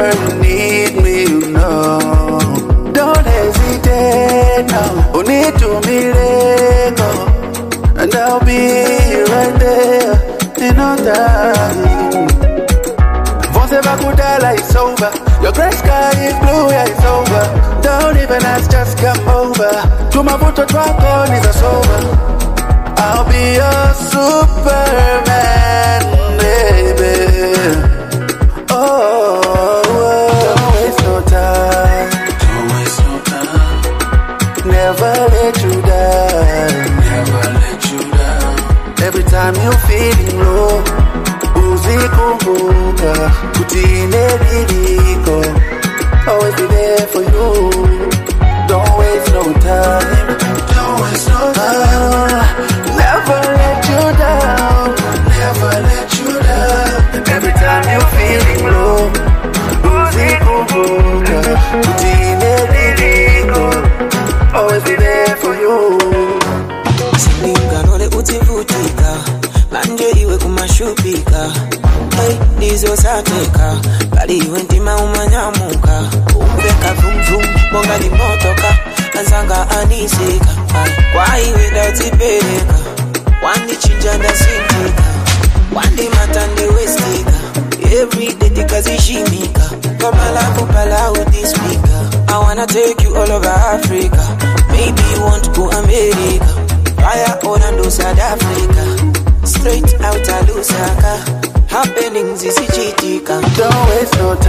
you need me, you know. Don't hesitate now. You need to me let go, and I'll be right there in no time. Vonse bakudala is over. Your gray sky is blue, yeah, it's over. Don't even ask, just come over. To my photo track on is a sober. I'll be your Superman, baby. Oh, don't waste no time. Don't waste no time. Never let you down. Never let you down. Every time you're feeling low, uzikumbuka kutine liliko. Always be there for you. Don't waste no time. Don't waste no time. Never let you down. Never let you down. Every time you're feeling low, uzikumbuka kutine liliko. Always be there for you. Siningano le utivutika manje iwe kumashupika. Hey, nizo sateka bali iwe ntima umanyamuka. Umbeka vum vum bonga ni motoka azanga anisika. Kwa iwe datipeleka wandi chinja ndasintika. Wandi matande westika. Every day tikazishimika. Kama lafu pala this speaker. I wanna take you all over Africa. Maybe you want to go America. Fire Orlando, South Africa. Straight out of Lusaka. Happenings is chitika. Don't waste no time.